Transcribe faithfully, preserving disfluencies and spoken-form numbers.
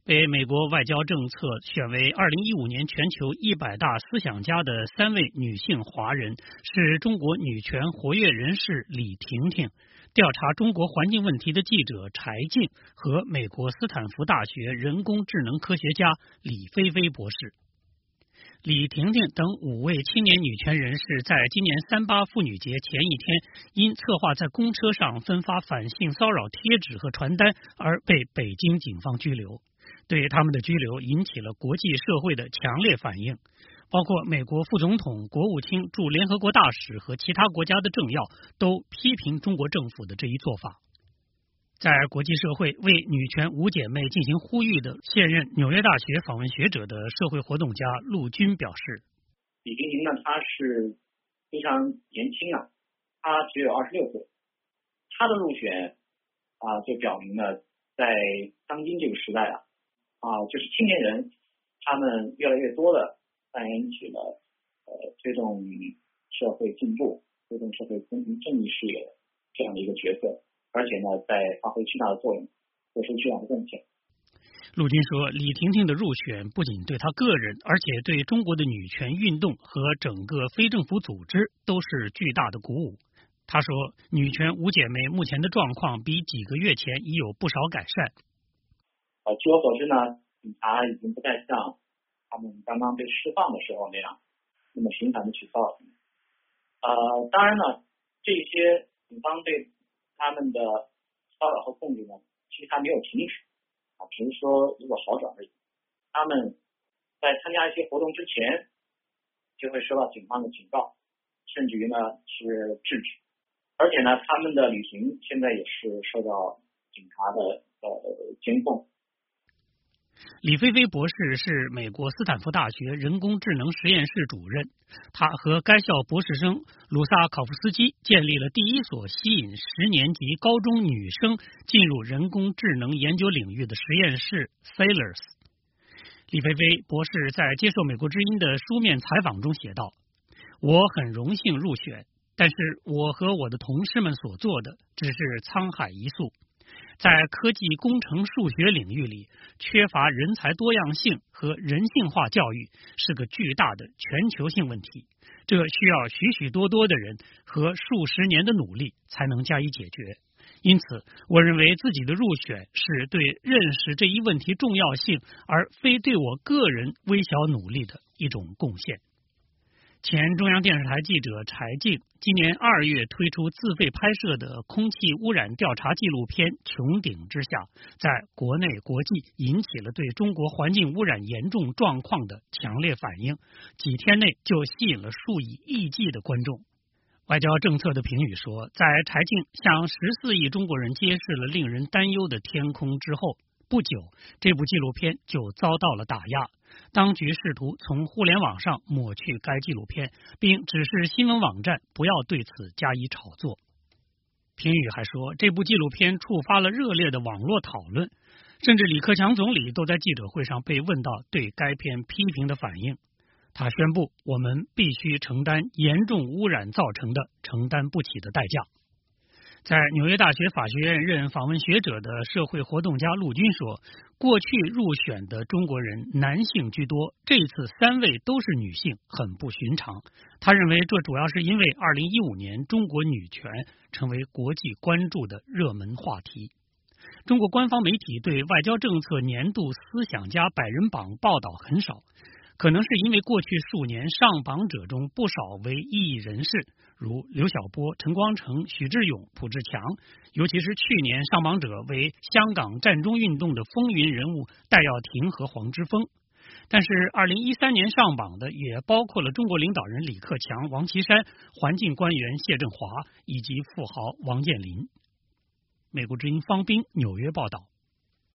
被美国外交政策选为二零一五年全球一百大思想家的三位女性华人是中国女权活跃人士李婷婷、调查中国环境问题的记者柴静和美国斯坦福大学人工智能科学家李飞飞博士。李婷婷等五位青年女权人士在今年三八妇女节前一天，因策划在公车上分发反性骚扰贴纸和传单而被北京警方拘留。对他们的拘留引起了国际社会的强烈反应，包括美国副总统、国务卿、驻联合国大使和其他国家的政要都批评中国政府的这一做法。在国际社会为女权五姐妹进行呼吁的现任纽约大学访问学者的社会活动家陆军表示， 李婷婷呢，她是非常年轻啊，她只有二十六岁，她的入选啊，就表明了在当今这个时代啊，啊，就是青年人他们越来越多的扮演起了呃推动社会进步、推动社会公平正义事业的这样的一个角色。而且呢，在发挥巨大的作用，做出巨大的贡献。 陆军说，李婷婷的入选不仅对她个人，而且对中国的女权运动和整个非政府组织都是巨大的鼓舞。他说，女权五姐妹目前的状况比几个月前已有不少改善。 呃，据我所知呢，警察已经不再像他们刚刚被释放的时候那样那么频繁的去骚扰。呃，当然呢，这些警方对他们的骚扰和控制呢，其实还没有停止啊，只是说如果好转而已。他们在参加一些活动之前，就会收到警方的警告，甚至于呢是制止。而且呢，他们的旅行现在也是受到警察的呃监控。 李飞飞博士是美国斯坦福大学人工智能实验室主任，他和该校博士生鲁萨考夫斯基建立了第一所吸引十年级高中女生进入人工智能研究领域的实验室 Sailors。 李飞飞博士在接受美国之音的书面采访中写道，我很荣幸入选，但是我和我的同事们所做的只是沧海一粟。在科技、工程、数学领域里，缺乏人才多样性和人性化教育是个巨大的全球性问题，这需要许许多多的人和数十年的努力才能加以解决。因此，我认为自己的入选是对认识这一问题重要性，而非对我个人微小努力的一种贡献。前中央电视台记者柴静今年二月推出自费拍摄的空气污染调查纪录片《穹顶之下》，在国内国际引起了对中国环境污染严重状况的强烈反应，几天内就吸引了数以亿计的观众。外交政策的评语说，在柴静向十四亿中国人揭示了令人担忧的天空之后，不久这部纪录片就遭到了打压。当局试图从互联网上抹去该纪录片，并指示新闻网站不要对此加以炒作。评语还说，这部纪录片触发了热烈的网络讨论，甚至李克强总理都在记者会上被问到对该片批评的反应。他宣布，我们必须承担严重污染造成的承担不起的代价。在纽约大学法学院任访问学者的社会活动家陆军说，过去入选的中国人男性居多，这次三位都是女性，很不寻常。他认为这主要是因为二零一五年中国女权成为国际关注的热门话题。中国官方媒体对外交政策年度思想家百人榜报道很少，可能是因为过去数年上榜者中不少为异议人士，如刘晓波、陈光诚、许志勇、卜志强，尤其是去年上榜者为香港战中运动的风云人物戴耀廷和黄之锋。但是二零一三年上榜的也包括了中国领导人李克强、王岐山、环境官员谢振华以及富豪王健林。美国之音方斌纽约报道。